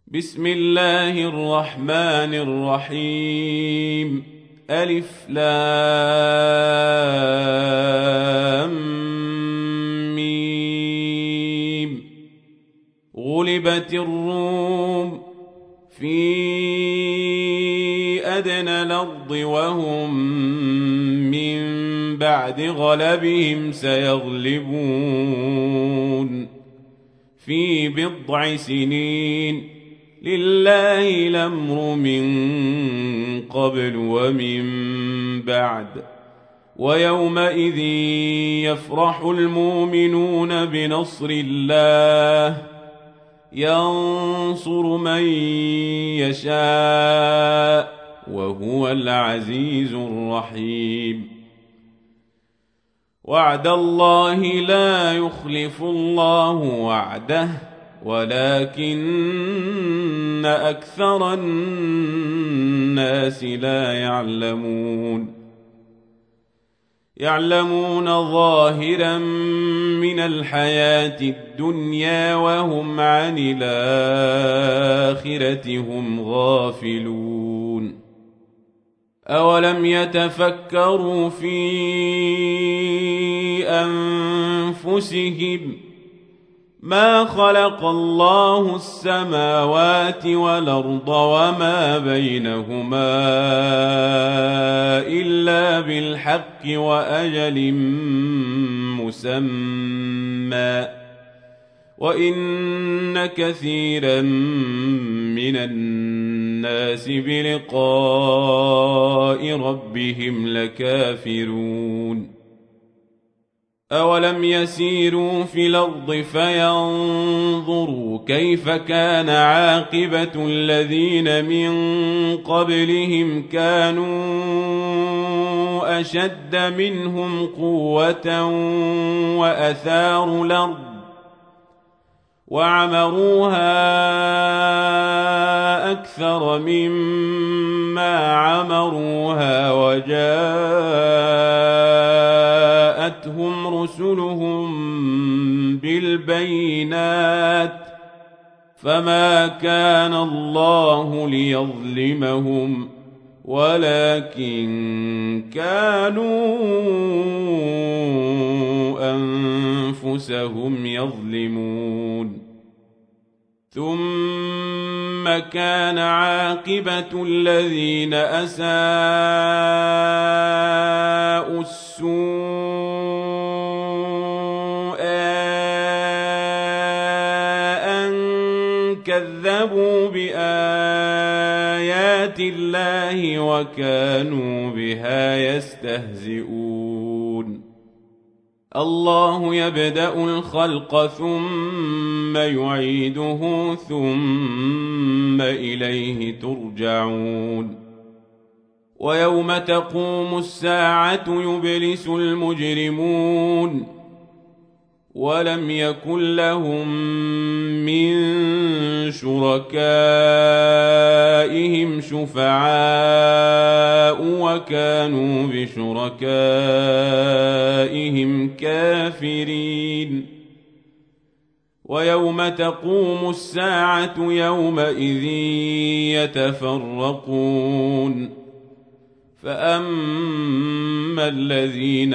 بسم الله الرحمن الرحيم. ألف لام ميم. غلبت الروم في أدنى الأرض وهم من بعد غلبهم سيغلبون في بضع سنين. لله الأمر من قبل ومن بعد. ويومئذ يفرح المؤمنون بنصر الله ينصر من يشاء وهو العزيز الرحيم. وعد الله لا يخلف الله وعده ولكن أكثر الناس لا يعلمون ظاهرا من الحياة الدنيا وهم عن الآخرة هم غافلون. أولم يتفكروا في أنفسهم ما خلق الله السماوات والأرض وما بينهما إلا بالحق وأجل مسمى وإن كثيرا من الناس بلقاء ربهم لكافرون. أولم يسيروا في الأرض فينظروا كيف كان عاقبة الذين من قبلهم كانوا أشد منهم قوة وأثاروا الأرض وعمروها أكثر مما عمروها وجاءتهم رسلهم بالبينات فما كان الله ليظلمهم ولكن كانوا أنفسهم يظلمون. ثم كان عاقبة الذين أساءوا السوء أن كذبوا بآيات الله وكانوا بها يستهزئون. الله يبدأ الخلق ثم يعيده ثم إليه ترجعون. ويوم تقوم الساعة يبلس المجرمون ولم يكن لهم من شركائهم شفعاء وكانوا بشركائهم كافرين. ويوم تقوم الساعة يومئذ يتفرقون فأما الذين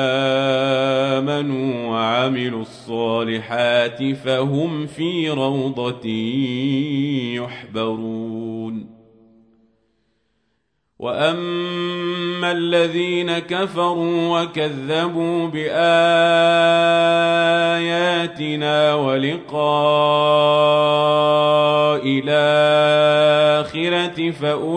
آمنوا وعملوا الصالحات فهم في روضة يحبرون. وأما الذين كفروا وكذبوا بآياتنا ولقاء الآخرة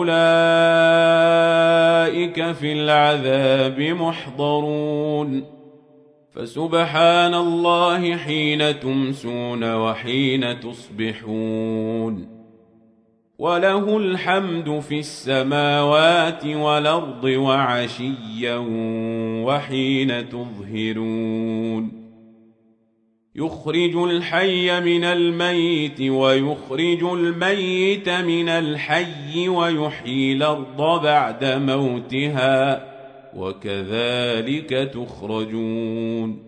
فأولئك في العذاب محضرون. فسبحان الله حين تمسون وحين تصبحون وله الحمد في السماوات والأرض وعشيا وحين تظهرون. يخرج الحي من الميت ويخرج الميت من الحي ويحيي الأرض بعد موتها وكذلك تخرجون.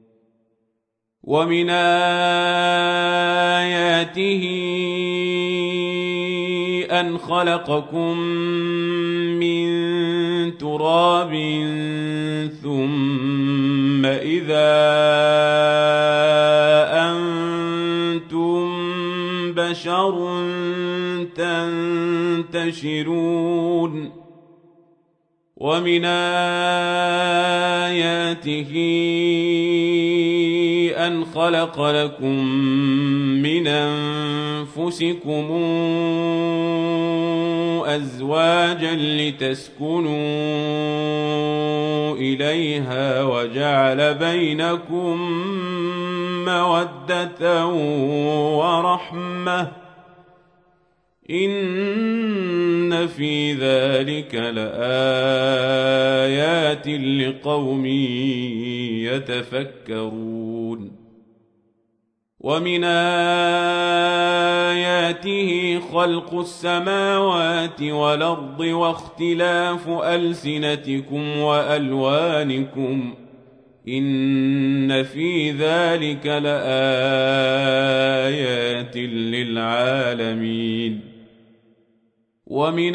ومن آياته من خلقكم من تراب ثم إذا أنتم بشر تنتشرون ومن آياته أن خلق لكم من أنفسكم أزواجا لتسكنوا إليها وجعل بينكم مودة ورحمة إن في ذلك لآيات لقوم يتفكرون ومن آياته خلق السماوات والأرض واختلاف ألسنتكم وألوانكم إن في ذلك لآيات للعالمين ومن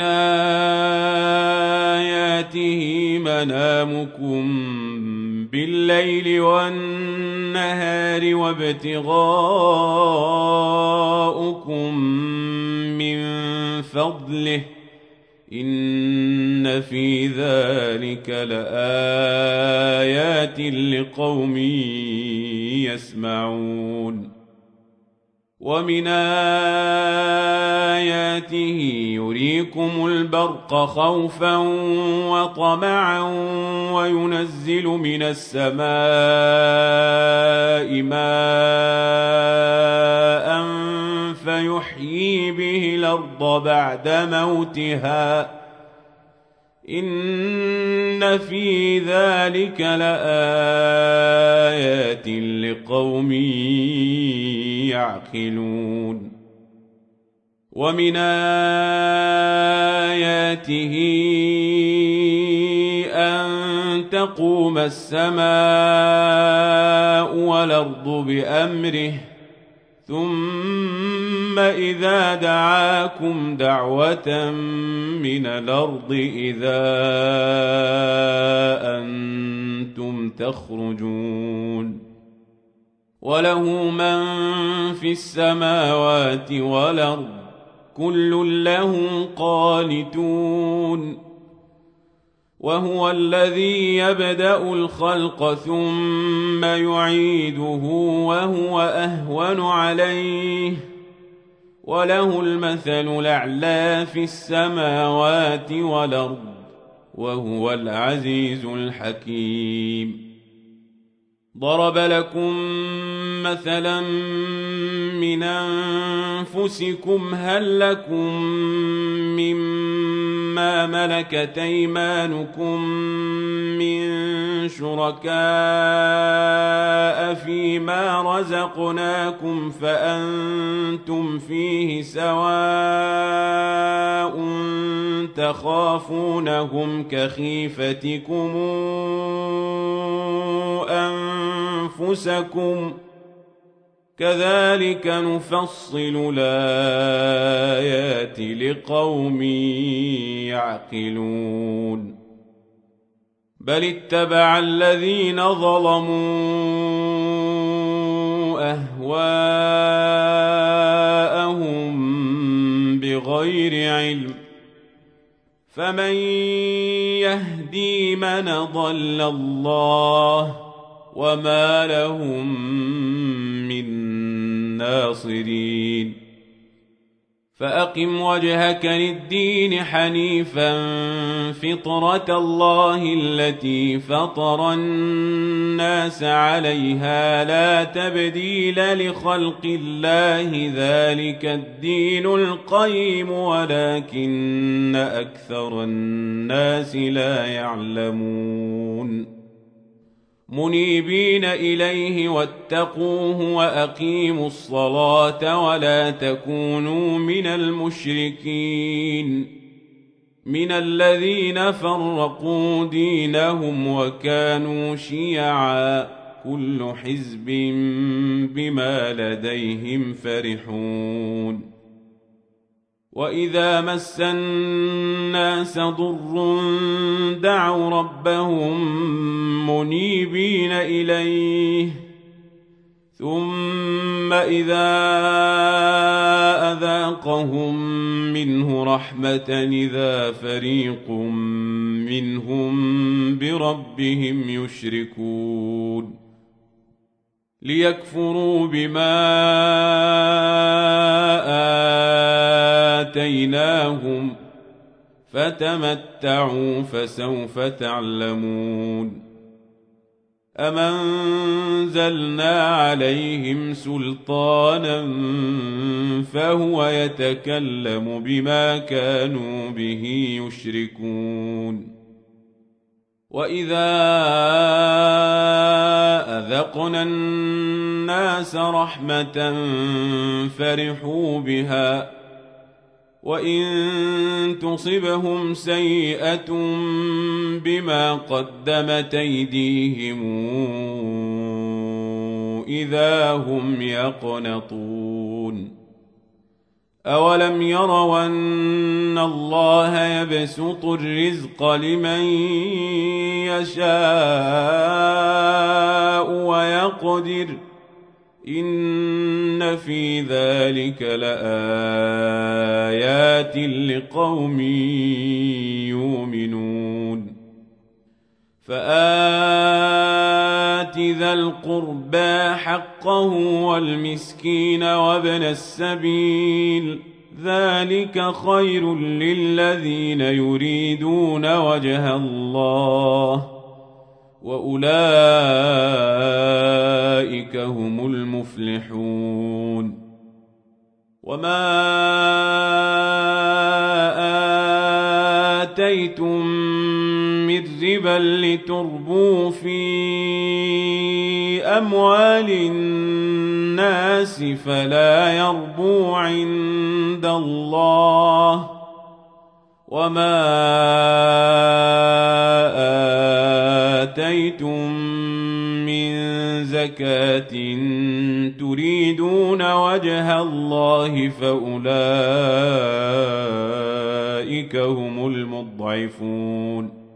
آياته منامكم بالليل والنهار وابتغاؤكم من فضله إن في ذلك لآيات لقوم يسمعون ومن آياته يريكم البرق خوفا وطمعا وينزل من السماء ماء فيحيي به الأرض بعد موتها إن في ذلك لآيات لقوم يعقلون ومن آياته أن تقوم السماء والأرض بأمره ثم إذا دعاكم دعوة من الأرض إذا أنتم تخرجون وله من في السماوات والأرض كل له قانتون وهو الذي يبدأ الخلق ثم يعيده وهو أهون عليه وله المثل الأعلى في السماوات والأرض وهو العزيز الحكيم ضرب لكم مثلا من أنفسكم هل لكم مما ملكت أيمانكم من شركاء فيما رزقناكم فأنتم فيه سواء تخافونهم كخيفتكم أنفسكم كذلك نفصل الآيات لقوم يعقلون بل اتبع الذين ظلموا أهواءهم بغير علم فمن يهدي من ضل الله وما لهم من ناصرين فأقم وجهك للدين حنيفا فطرة الله التي فطر الناس عليها لا تبديل لخلق الله ذلك الدين القيم ولكن أكثر الناس لا يعلمون منيبين إليه واتقوه وأقيموا الصلاة ولا تكونوا من المشركين من الذين فرقوا دينهم وكانوا شيعا كل حزب بما لديهم فرحون وإذا مس الناس ضر دعوا ربهم منيبين إليه ثم إذا أذاقهم منه رحمة إذا فريق منهم بربهم يشركون ليكفروا بما آتيناهم فتمتعوا فسوف تعلمون أم أنزلنا عليهم سلطانا فهو يتكلم بما كانوا به يشركون وإذا أذقنا الناس رحمة فرحوا بها وإن تصبهم سيئة بما قدمت أيديهم إذا هم يقنطون أولم يروا أن الله يبسط الرزق لمن يشاء ويقدر إن في ذلك لآيات لقوم يؤمنون فآت ذا القربى حقه والمسكين وابن السبيل ذلك خير للذين يريدون وجه الله وأولئك هم المفلحون وما آتيتم من ربا لتربوا في أموال الناس فلا يربو عند الله وما آتيتم من زكاة تريدون وجه الله فأولئك هم المضعفون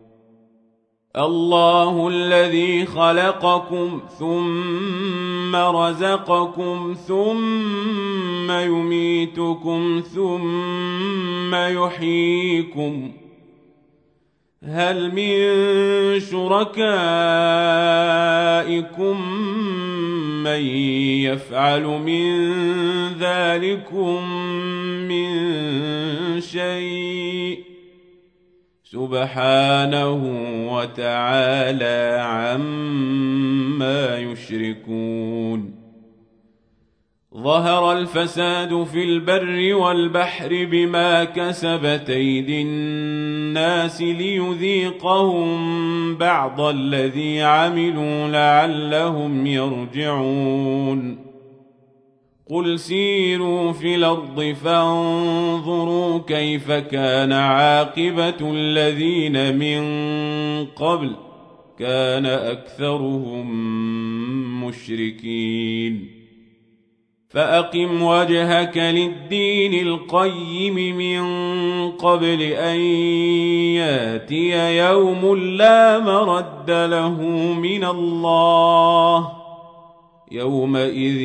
الله الذي خلقكم ثم رزقكم ثم يميتكم ثم يحييكم هل من شركائكم من يفعل من ذلكم من شيء سبحانه وتعالى عما يشركون ظهر الفساد في البر والبحر بما كسبت أيدي الناس ليذيقهم بعض الذي عملوا لعلهم يرجعون قل سيروا في الأرض فانظروا كيف كان عاقبة الذين من قبل كان أكثرهم مشركين فأقم وجهك للدين القيم من قبل أن ياتي يوم لا مرد له من الله يومئذ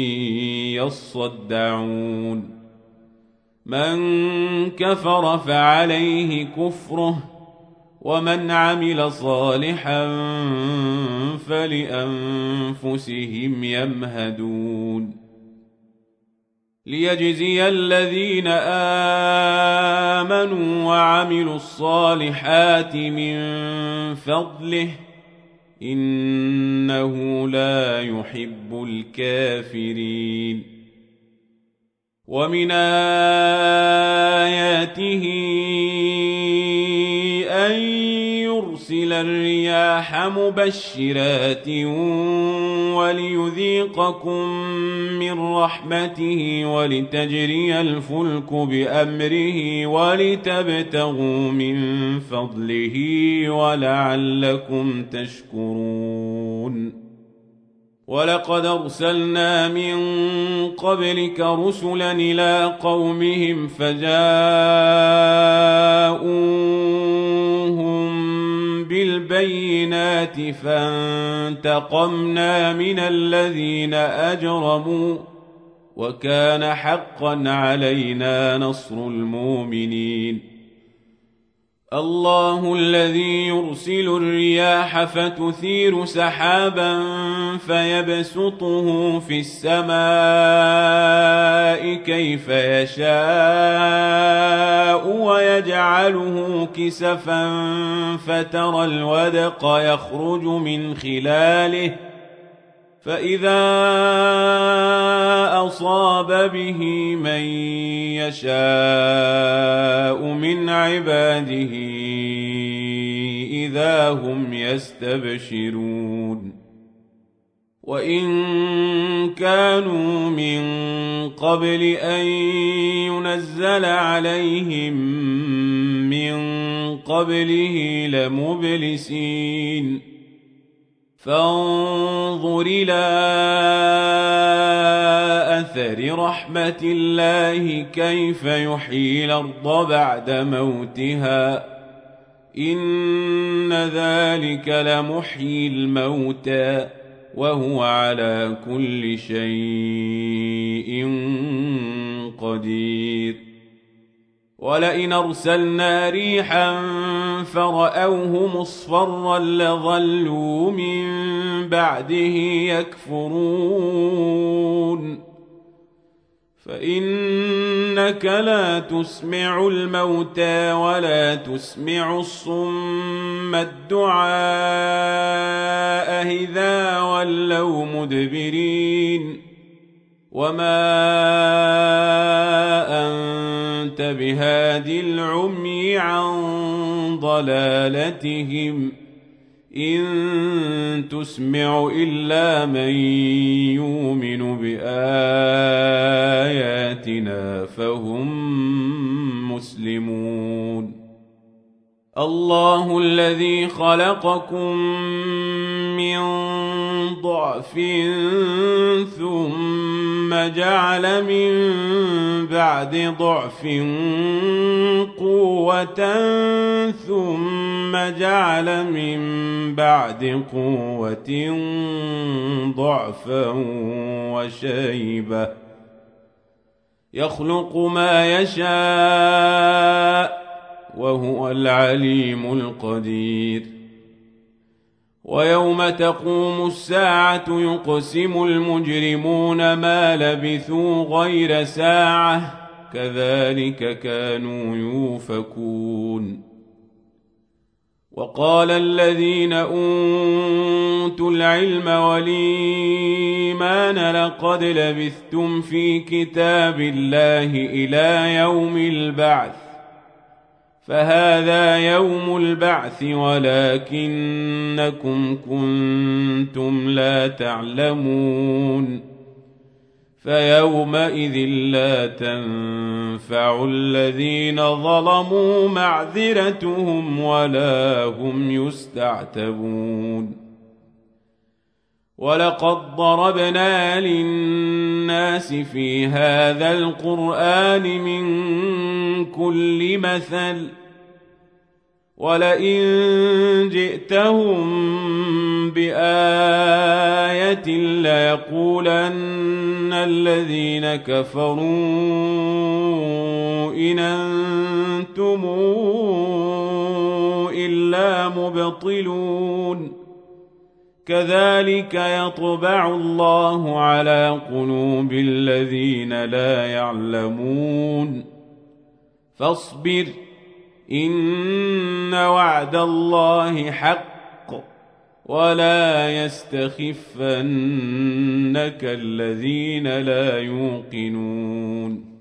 يصدعون من كفر فعليه كفره ومن عمل صالحا فلأنفسهم يمهدون ليجزي الذين آمنوا وعملوا الصالحات من فضله إنه لا يحب الكافرين ومن آياته أن يرسل الرياح مبشرات وليذيقكم من رحمته ولتجري الفلك بأمره ولتبتغوا من فضله ولعلكم تشكرون ولقد أرسلنا من قبلك رسلا إلى قومهم فجاءوهم بالبينات فانتقمنا من الذين أجرموا وكان حقا علينا نصر المؤمنين. الله الذي يرسل الرياح فتثير سحابا فيبسطه في السماء كيف يشاء ويجعله كسفا فترى الودق يخرج من خلاله فإذا أصاب به من يشاء من عباده إذا هم يستبشرون. وإن كانوا من قبل أن ينزل عليهم من قبله لمبلسين. فانظر إلى أثر رحمة الله كيف يحيي الأرض بعد موتها إن ذلك لمحيي الموتى وهو على كل شيء قدير. ولئن أرسلنا ريحا فرأوه مصفرا لظلوا من بعده يكفرون. فإنك لا تسمع الموتى ولا تسمع الصم الدعاء إذا ولوا مدبرين. وما أنت بهاد العمي عن ضلالتهم إن تسمع إلا من يؤمن بآياتنا فهم مسلمون. الله الذي خلقكم من ضعف ثم جعل من بعد ضعف قوة ثم جعل من بعد قوة ضعفا وشيبة يخلق ما يشاء وهو العليم القدير. ويوم تقوم الساعة يقسم المجرمون ما لبثوا غير ساعة كذلك كانوا يؤفكون. وقال الذين أوتوا العلم والإيمان لقد لبثتم في كتاب الله إلى يوم البعث فهذا يوم البعث ولكنكم كنتم لا تعلمون. فيومئذ لا تنفع الذين ظلموا معذرتهم ولا هم يستعتبون. ولقد ضربنا للناس في هذا القرآن من كل مثل ولئن جئتهم بآية ليقولن الذين كفروا إن أنتم إلا مبطلون. كذلك يطبع الله على قلوب الذين لا يعلمون. فاصبر إن وعد الله حق ولا يستخفنك الذين لا يوقنون.